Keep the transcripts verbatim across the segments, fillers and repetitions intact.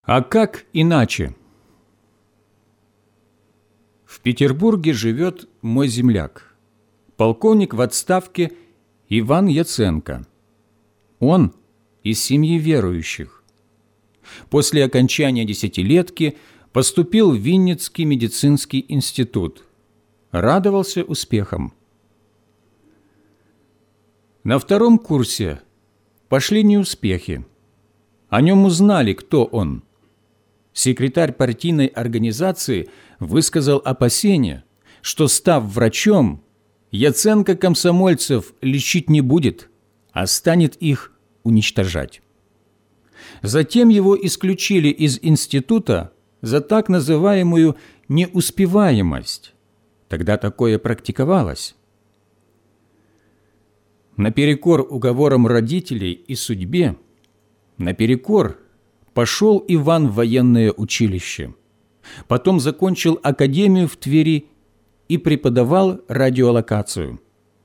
А как иначе? В Петербурге живет мой земляк, полковник в отставке Иван Яценко. Он из семьи верующих. После окончания десятилетки поступил в Винницкий медицинский институт. Радовался успехам. На втором курсе пошли неуспехи. О нем узнали, кто он. Секретарь партийной организации высказал опасение, что, став врачом, Яценко комсомольцев лечить не будет, а станет их уничтожать. Затем его исключили из института за так называемую неуспеваемость. Тогда такое практиковалось. Наперекор уговорам родителей и судьбе, наперекор пошел Иван в военное училище. Потом закончил академию в Твери и преподавал радиолокацию.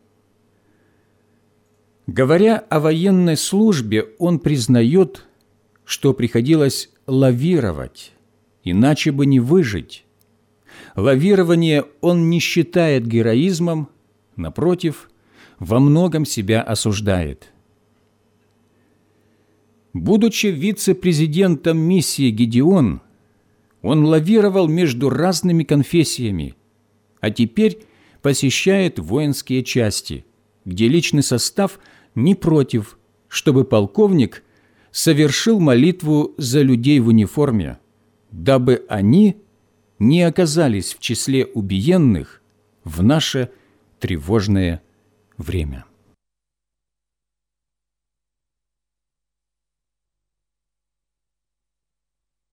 Говоря о военной службе, он признает, что приходилось лавировать, иначе бы не выжить. Лавирование он не считает героизмом, напротив, во многом себя осуждает. Будучи вице-президентом миссии «Гедеон», он лавировал между разными конфессиями, а теперь посещает воинские части, где личный состав не против, чтобы полковник совершил молитву за людей в униформе, дабы они не оказались в числе убиенных в наше тревожное время.